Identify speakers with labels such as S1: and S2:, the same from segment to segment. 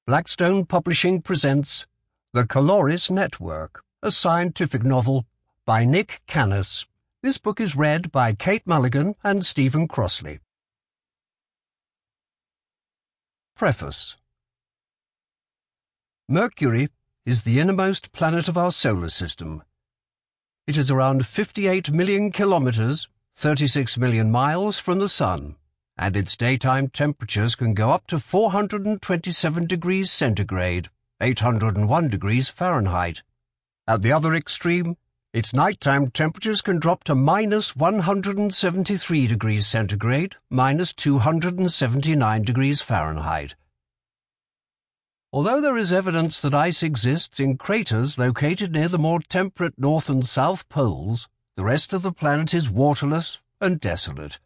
S1: Blackstone Publishing presents The Caloris Network, a scientific novel by Nick Canas. This book is read by Kate Mulligan and Stephen Crossley. Preface. Mercury is the innermost planet of our solar system. It is around 58 million kilometers, 36 million miles from the Sun, and its daytime temperatures can go up to 427 degrees centigrade, 801 degrees Fahrenheit. At the other extreme, its nighttime temperatures can drop to minus 173 degrees centigrade, minus 279 degrees Fahrenheit. Although there is evidence that ice exists in craters located near the more temperate north and south poles, the rest of the planet is waterless and desolate.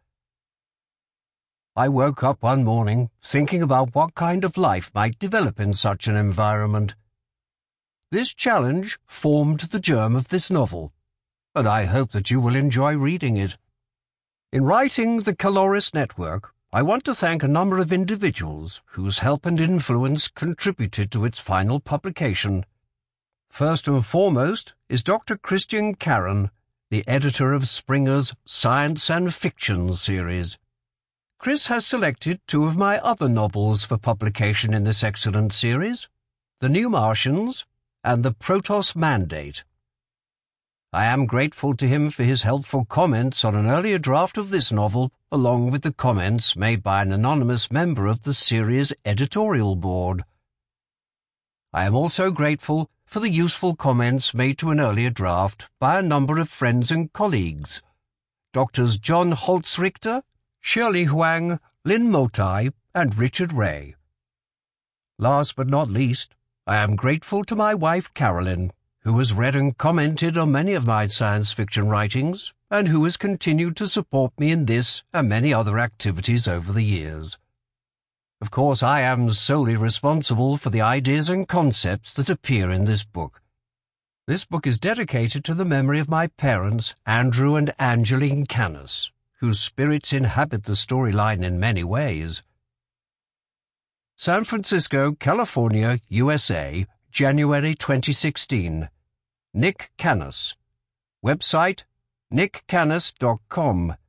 S1: I woke up one morning thinking about what kind of life might develop in such an environment. This challenge formed the germ of this novel, and I hope that you will enjoy reading it. In writing The Caloris Network, I want to thank a number of individuals whose help and influence contributed to its final publication. First and foremost is Dr. Christian Caron, the editor of Springer's Science and Fiction series. Chris has selected two of my other novels for publication in this excellent series, The New Martians and The Protos Mandate. I am grateful to him for his helpful comments on an earlier draft of this novel, along with the comments made by an anonymous member of the series' editorial board. I am also grateful for the useful comments made to an earlier draft by a number of friends and colleagues, Drs. John Holtzrichter, Shirley Huang, Lynn Motai, and Richard Ray. Last but not least, I am grateful to my wife Carolyn, who has read and commented on many of my science fiction writings, and who has continued to support me in this and many other activities over the years. Of course, I am solely responsible for the ideas and concepts that appear in this book. This book is dedicated to the memory of my parents, Andrew and Angeline Canas, whose spirits inhabit the storyline in many ways. San Francisco, California, USA, January 2016. Nick Canas. Website, nickcanas.com.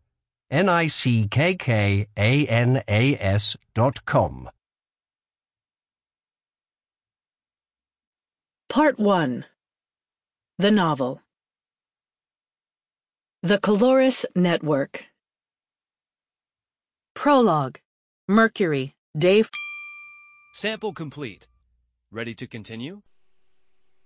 S1: nickkanas.com.
S2: Part 1. The Novel. The Caloris Network. Prologue. Mercury, Day.
S3: Sample complete. Ready to continue?